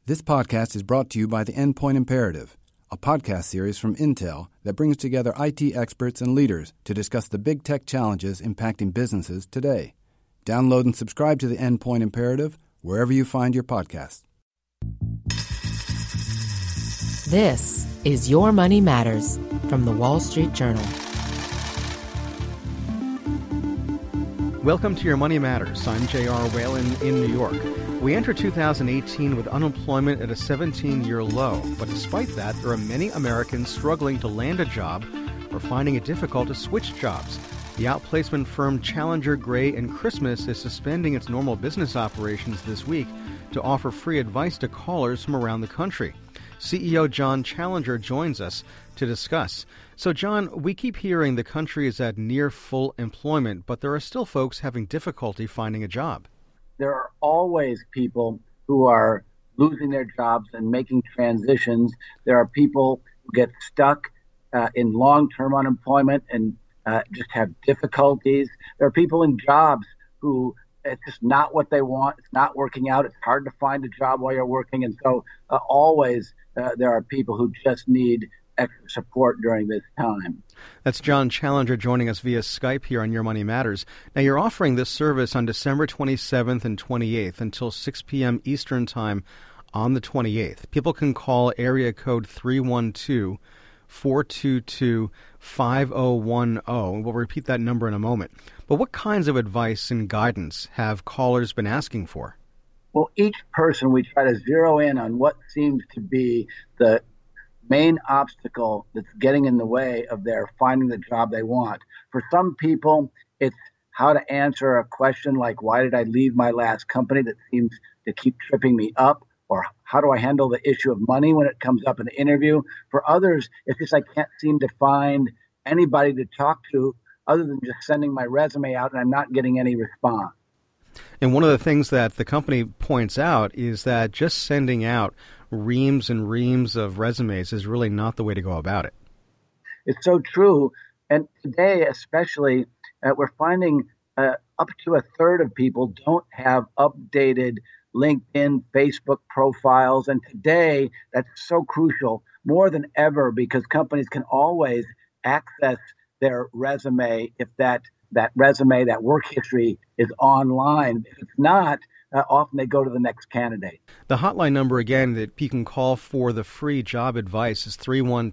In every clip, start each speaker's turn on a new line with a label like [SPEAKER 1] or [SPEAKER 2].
[SPEAKER 1] This podcast is brought to you by the Endpoint Imperative, a podcast series from Intel that brings together IT experts and leaders to discuss the big tech challenges impacting businesses today. Download and subscribe to the Endpoint Imperative wherever you find your podcasts.
[SPEAKER 2] This is Your Money Matters from the Wall Street Journal.
[SPEAKER 3] Welcome to Your Money Matters. I'm J.R. Whalen in New York. We enter 2018 with unemployment at a 17-year low, but despite that, there are many Americans struggling to land a job or finding it difficult to switch jobs. The outplacement firm Challenger Gray & Christmas is suspending its normal business operations this week to offer free advice to callers from around the country. CEO John Challenger joins us to discuss. So, John, we keep hearing the country is at near full employment, but there are still folks having difficulty finding a job.
[SPEAKER 4] There are always people who are losing their jobs and making transitions. There are people who get stuck in long-term unemployment and just have difficulties. There are people in jobs who it's just not what they want. It's not working out. It's hard to find a job while you're working. And so always there are people who just need extra support during this time.
[SPEAKER 3] That's John Challenger joining us via Skype here on Your Money Matters. Now, you're offering this service on December 27th and 28th until 6 p.m. Eastern Time on the 28th. People can call area code 312-422-5010. We'll repeat that number in a moment. But what kinds of advice and guidance have callers been asking for?
[SPEAKER 4] Well, each person, we try to zero in on what seems to be the main obstacle that's getting in the way of their finding the job they want. For some people, it's how to answer a question like, why did I leave my last company that seems to keep tripping me up? Or how do I handle the issue of money when it comes up in the interview? For others, it's just I can't seem to find anybody to talk to other than just sending my resume out and I'm not getting any response.
[SPEAKER 3] And one of the things that the company points out is that just sending out reams and reams of resumes is really not the way to go about it.
[SPEAKER 4] It's so true. And today, especially, we're finding up to a third of people don't have updated LinkedIn, Facebook profiles. And today, that's so crucial, more than ever, because companies can always access their resume if that resume, that work history is online. If it's not, often they go to the next candidate.
[SPEAKER 3] The hotline number, again, that you can call for the free job advice is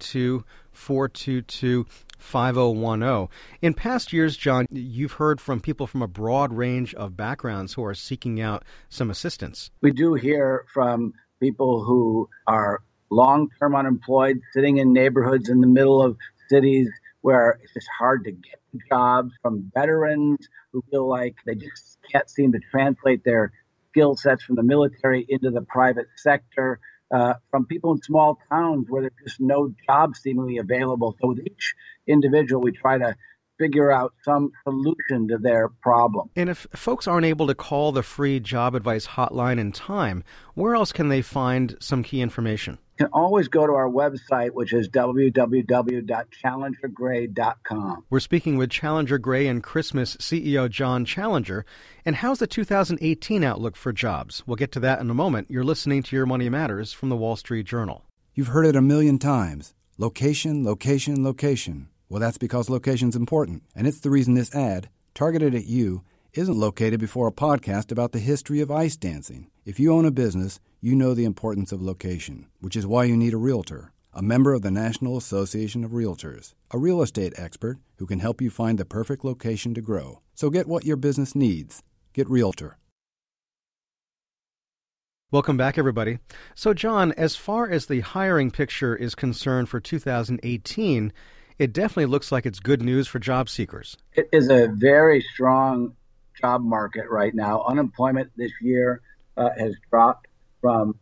[SPEAKER 3] 312-422-5010. In past years, John, you've heard from people from a broad range of backgrounds who are seeking out some assistance.
[SPEAKER 4] We do hear from people who are long-term unemployed, sitting in neighborhoods in the middle of cities where it's just hard to get jobs, from veterans who feel like they just can't seem to translate their skill sets from the military into the private sector, from people in small towns where there's just no jobs seemingly available. So with each individual, we try to figure out some solution to their problem.
[SPEAKER 3] And if folks aren't able to call the free job advice hotline in time, where else can they find some key information?
[SPEAKER 4] You can always go to our website, which is www.challengergray.com.
[SPEAKER 3] We're speaking with Challenger Gray & Christmas CEO John Challenger. And how's the 2018 outlook for jobs? We'll get to that in a moment. You're listening to Your Money Matters from the Wall Street Journal.
[SPEAKER 1] You've heard it a million times. Location, location, location. Well, that's because location's important. And it's the reason this ad, targeted at you, isn't located before a podcast about the history of ice dancing. If you own a business, you know the importance of location, which is why you need a realtor, a member of the National Association of Realtors, a real estate expert who can help you find the perfect location to grow. So get what your business needs. Get Realtor.
[SPEAKER 3] Welcome back, everybody. So, John, as far as the hiring picture is concerned for 2018, it definitely looks like it's good news for job seekers.
[SPEAKER 4] It is a very strong job market right now. Unemployment this year has dropped from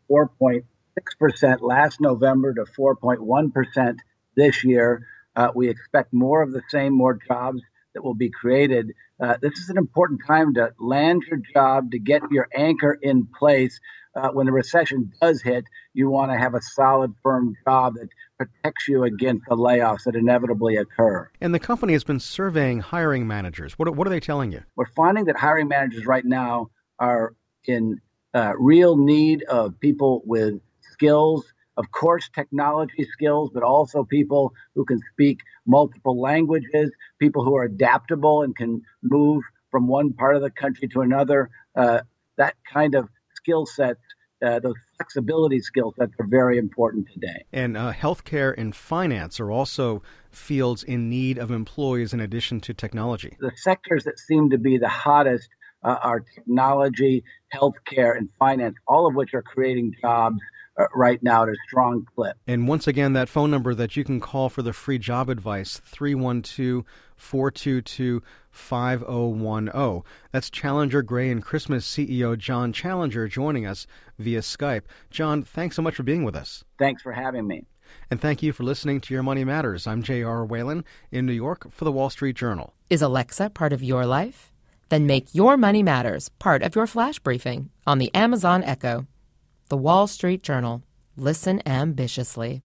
[SPEAKER 4] 4.6% last November to 4.1% this year. We expect more of the same, more jobs that will be created. This is an important time to land your job, to get your anchor in place. When the recession does hit, you want to have a solid, firm job that protects you against the layoffs that inevitably occur.
[SPEAKER 3] And the company has been surveying hiring managers. What are they telling you?
[SPEAKER 4] We're finding that hiring managers right now are in real need of people with skills, of course, technology skills, but also people who can speak multiple languages, people who are adaptable and can move from one part of the country to another. That kind of skill sets, those flexibility skill sets are very important today.
[SPEAKER 3] And healthcare and finance are also fields in need of employees in addition to technology.
[SPEAKER 4] The sectors that seem to be the hottest are technology, healthcare, and finance, all of which are creating jobs right now at a strong clip.
[SPEAKER 3] And once again, that phone number that you can call for the free job advice, 312-422-5010. That's Challenger Gray and Christmas CEO John Challenger joining us via Skype. John, thanks so much for being with us.
[SPEAKER 4] Thanks for having me.
[SPEAKER 3] And thank you for listening to Your Money Matters. I'm J.R. Whalen in New York for the Wall Street Journal.
[SPEAKER 2] Is Alexa part of your life? Then make Your Money Matters part of your flash briefing on the Amazon Echo. The Wall Street Journal. Listen ambitiously.